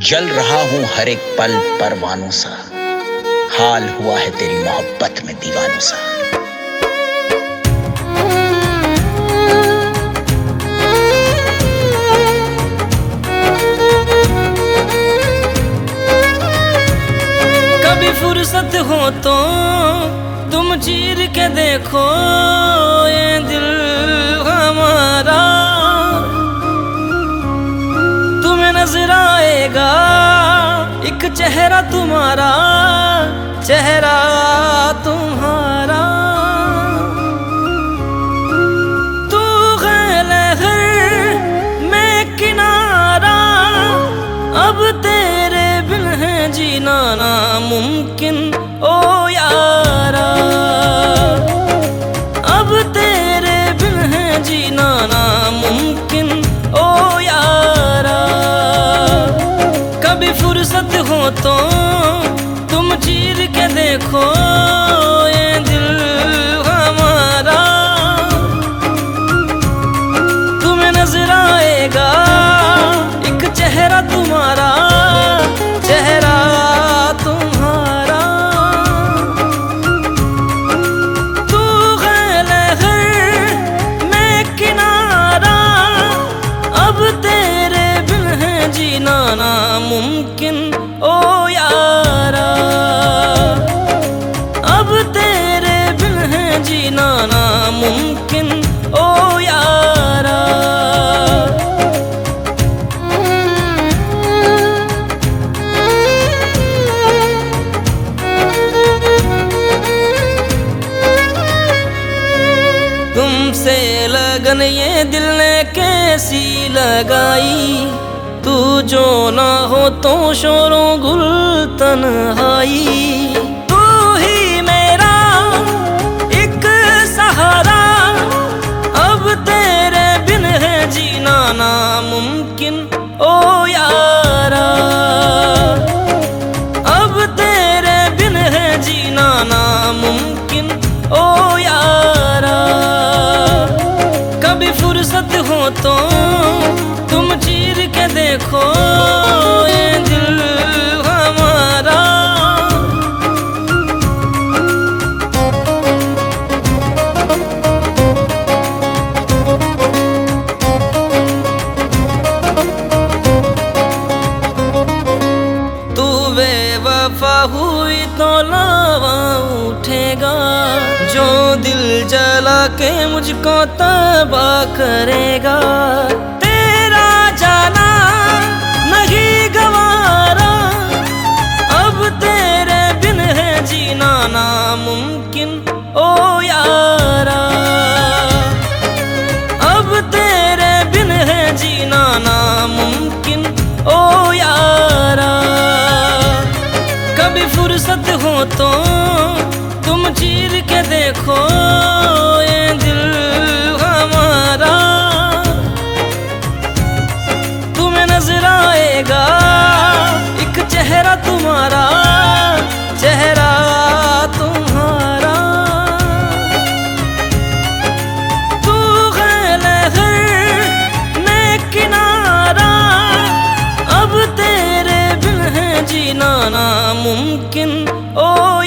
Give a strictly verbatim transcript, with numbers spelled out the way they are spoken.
जल रहा हूं हर एक पल परवानों सा, हाल हुआ है तेरी मोहब्बत में दीवानों सा। कभी फुर्सत हो तो तुम चीर के देखो ये दिल हमारा, तुम्हें नजर आएगा एक चेहरा तुम्हारा, चेहरा तुम्हारा। तू गैर मैं किनारा, अब तेरे बिन है जीना नामुमकिन ओ यारा, अब तेरे बिन है जीना नामुमकिन ओ यारा। कभी फुर्सत हो तो तुम चीर के देखो ये दिल हमारा, तुम्हें नजर आएगा एक चेहरा तुम्हारा, चेहरा तुम्हारा। तू गैर मैं किनारा, अब तेरे बिन है जीना नामुमकिन ओ यारा, अब तेरे बिन है जीना नामुमकिन ओ यारा। तुमसे लगन ये दिल ने कैसी लगाई, तू जो ना हो तो शोरों गुल तन्हाई। तू ही मेरा एक सहारा, अब तेरे बिन है जीना नामुमकिन ओ यारा, अब तेरे बिन है जीना नामुमकिन ओ यारा। कभी फुर्सत हो तो तुम चीर के देखो ये दिल हमारा, तू बेवफा हुई तो लावा उठेगा, जो दिल जला के मुझको तबाह करेगा। तेरा जाना नहीं गवारा, अब तेरे बिन है जीना नामुमकिन ओ यारा, अब तेरे बिन है जीना नामुमकिन ओ यारा। कभी फुर्सत हो तो तुम चीर के देखो ये दिल हमारा, तुम्हें नजर आएगा एक चेहरा तुम्हारा, चेहरा तुम्हारा। तू गैर मैं किनारा, अब तेरे बिन है जीना नामुमकिन ओ